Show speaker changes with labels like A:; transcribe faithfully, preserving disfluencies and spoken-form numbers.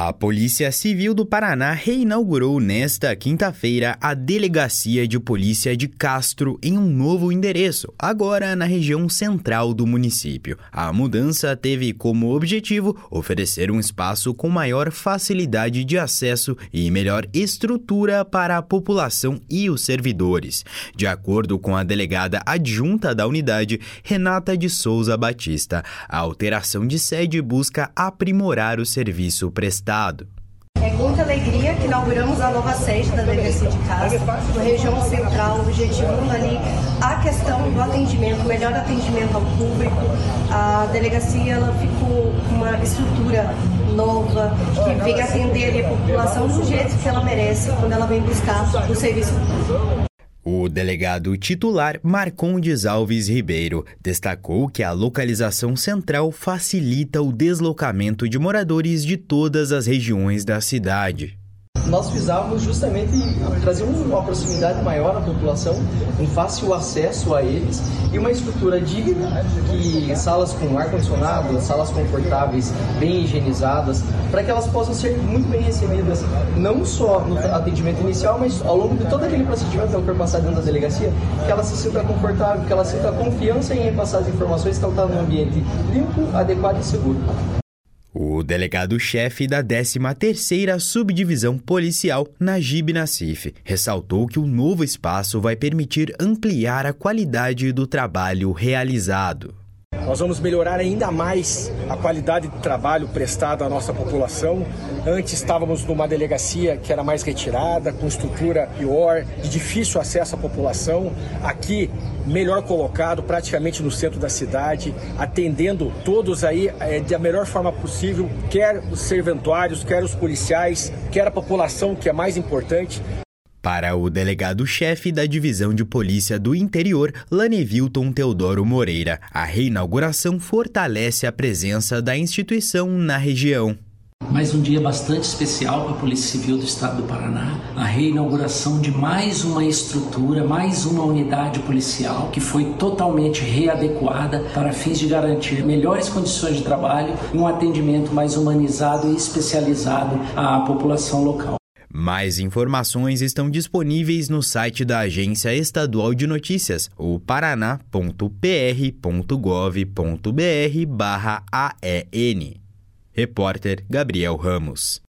A: A Polícia Civil do Paraná reinaugurou nesta quinta-feira a Delegacia de Polícia de Castro em um novo endereço, agora na região central do município. A mudança teve como objetivo oferecer um espaço com maior facilidade de acesso e melhor estrutura para a população e os servidores. De acordo com a delegada adjunta da unidade, Renata de Souza Batista, a alteração de sede busca aprimorar o serviço prestado.
B: É com muita alegria que inauguramos a nova sede da Delegacia de Castro, na região central, objetivando ali a questão do atendimento, melhor atendimento ao público. A delegacia ela ficou com uma estrutura nova, que vem atender ali a população do jeito que ela merece quando ela vem buscar o serviço público.
A: O delegado titular Marcondes Alves Ribeiro destacou que a localização central facilita o deslocamento de moradores de todas as regiões da cidade.
C: Nós visávamos justamente trazer uma proximidade maior à população, um fácil acesso a eles e uma estrutura digna, que salas com ar-condicionado, salas confortáveis, bem higienizadas, para que elas possam ser muito bem recebidas, não só no atendimento inicial, mas ao longo de todo aquele procedimento que ela for passar dentro da delegacia, que ela se sinta confortável, que ela sinta confiança em repassar as informações, que ela está num ambiente limpo, adequado e seguro.
A: O delegado-chefe da décima terceira Subdivisão Policial, Najib Nassif, ressaltou que o novo espaço vai permitir ampliar a qualidade do trabalho realizado.
D: Nós vamos melhorar ainda mais a qualidade de trabalho prestado à nossa população. Antes estávamos numa delegacia que era mais retirada, com estrutura pior, de difícil acesso à população. Aqui, melhor colocado, praticamente no centro da cidade, atendendo todos aí é, da melhor forma possível, quer os serventuários, quer os policiais, quer a população, que é mais importante.
A: Para o delegado-chefe da Divisão de Polícia do Interior, Lanevilton Teodoro Moreira, a reinauguração fortalece a presença da instituição na região.
E: Mais um dia bastante especial para a Polícia Civil do Estado do Paraná, a reinauguração de mais uma estrutura, mais uma unidade policial que foi totalmente readequada para fins de garantir melhores condições de trabalho e um atendimento mais humanizado e especializado à população local.
A: Mais informações estão disponíveis no site da Agência Estadual de Notícias, o paraná ponto p r ponto gov ponto b r barra A E N. Repórter Gabriel Ramos.